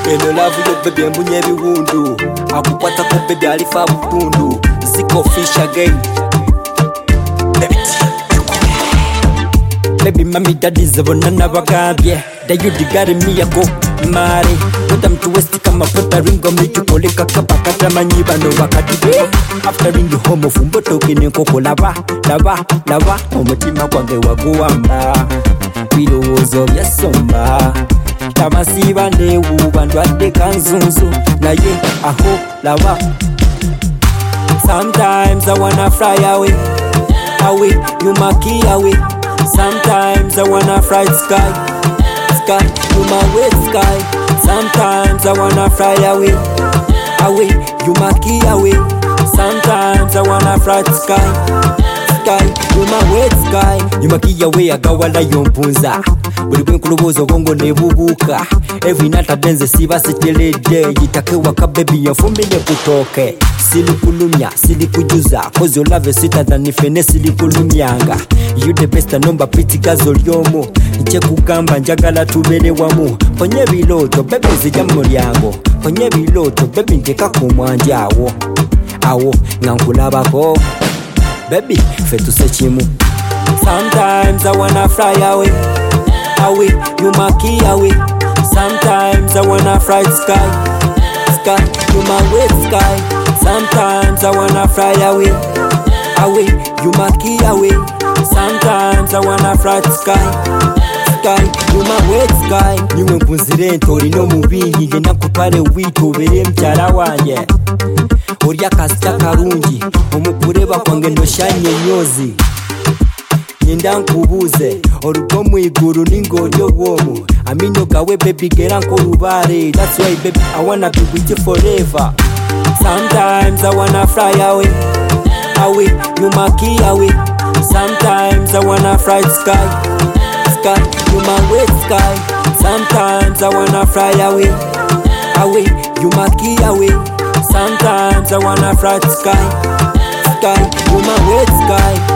Eno love yo baby mbunye biwundu akukwata ko baby alifa butundu ziko fish again baby mami daddy zabona nabagambye dayo digari miyako mare Utam to west kama pota ringo michukoleka kabaka tamanyi bano wakati after ringo homo fumboto kine koko lava omutima kwange waguwamba birowozo byasomba tamasiba newu bantu adde kanzunzu naye aho lava. Sometimes I wanna fly away you maki away. Sometimes I wanna fly sky you my wet sky. Sometimes I wanna fly away you maki away. Sometimes I wanna fly sky you my wet sky. You maki away agawala yompunza buli bwenkulubuzo bongo nebubuka every night abenze siba sitelede yitake waka baby yafumbile kutoke silikulumya silikujuza cause your love is sweeter than ifene silikulumyanga you the best number pretty gazo lyomo nche kugamba njagala tubere wamu ponye biloto baby zijja mu lyango ponye biloto baby nteka ku mwandi awo ngankulabako baby fe tusechimu. Sometimes I wanna fly away you maki away. Sometimes I wanna fly sky you my wet sky. Sometimes I wanna fly away you maki away. Sometimes I wanna fly sky you my wet sky. Niwe mpunzire ntori no mubinyi nge nakutware witobere mcyara wanje urya kasita karungi umukureba kwange ndoshanye nyozi Nyenda nkubuze orugo mwiguru n'ingoryo bwomu amino gawe baby gera nkorubare. That's why baby I wanna be with you forever. Sometimes I wanna fly away you maki away. Sometimes I wanna fly sky you my wet sky. Sometimes I wanna fly away you maki away. Sometimes I wanna fly sky you my wet sky.